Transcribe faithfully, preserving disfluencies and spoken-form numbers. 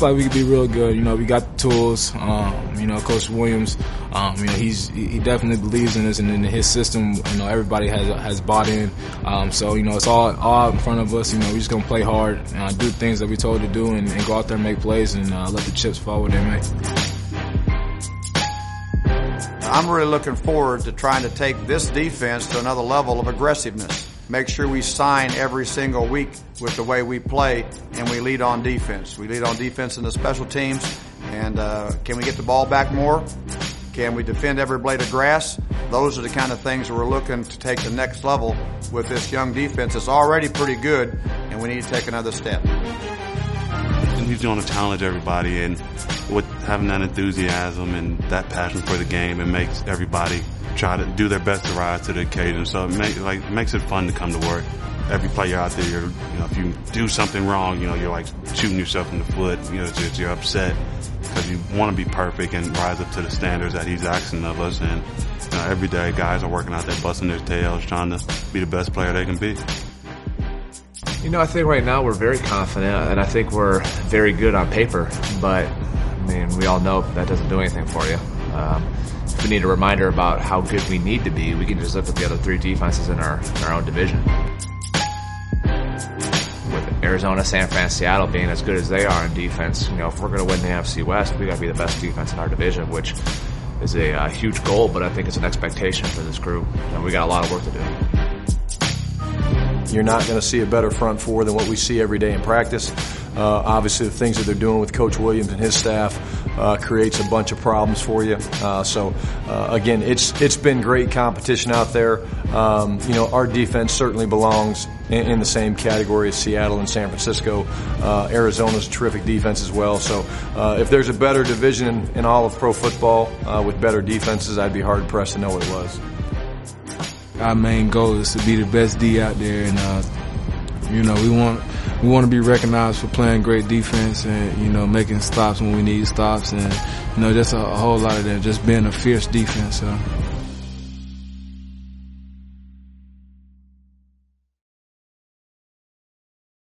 like we could be real good. You know, we got the tools. Um, you know, Coach Williams, um, you know, he's he definitely believes in us and in his system. You know, everybody has has bought in. Um, so you know, it's all all in front of us. You know, we're just gonna play hard, uh, do things that we told to do, and, and go out there and make plays and uh, let the chips fall where they may. I'm really looking forward to trying to take this defense to another level of aggressiveness. Make sure we sign every single week with the way we play, and we lead on defense. We lead on defense in the special teams, and uh, can we get the ball back more? Can we defend every blade of grass? Those are the kind of things that we're looking to take the next level with this young defense. It's already pretty good, and we need to take another step. And he's going to challenge everybody, and with having that enthusiasm and that passion for the game, it makes everybody try to do their best to rise to the occasion. So it make, like, makes it fun to come to work. Every play you're out there, you're, you know, if you do something wrong, you know, you're like shooting yourself in the foot. You know, just, you're upset because you want to be perfect and rise up to the standards that he's asking of us. And you know, every day, guys are working out there, busting their tails, trying to be the best player they can be. You know, I think right now we're very confident, and I think we're very good on paper. But I mean, we all know that doesn't do anything for you. Um, if we need a reminder about how good we need to be, we can just look at the other three defenses in our in our own division. With Arizona, San Fran, Seattle being as good as they are in defense, you know, if we're going to win the N F C West, we got to be the best defense in our division, which is a uh, huge goal, but I think it's an expectation for this group, and we got a lot of work to do. You're not going to see a better front four than what we see every day in practice. Uh, obviously, the things that they're doing with Coach Williams and his staff uh, creates a bunch of problems for you. Uh, so, uh, again, it's it's been great competition out there. Um, you know, our defense certainly belongs in, in the same category as Seattle and San Francisco. Uh, Arizona's a terrific defense as well. So, uh, if there's a better division in, in all of pro football uh, with better defenses, I'd be hard pressed to know what it was. Our main goal is to be the best D out there, and uh, you know we want we want to be recognized for playing great defense and you know making stops when we need stops, and you know just a, a whole lot of that, just being a fierce defense. So.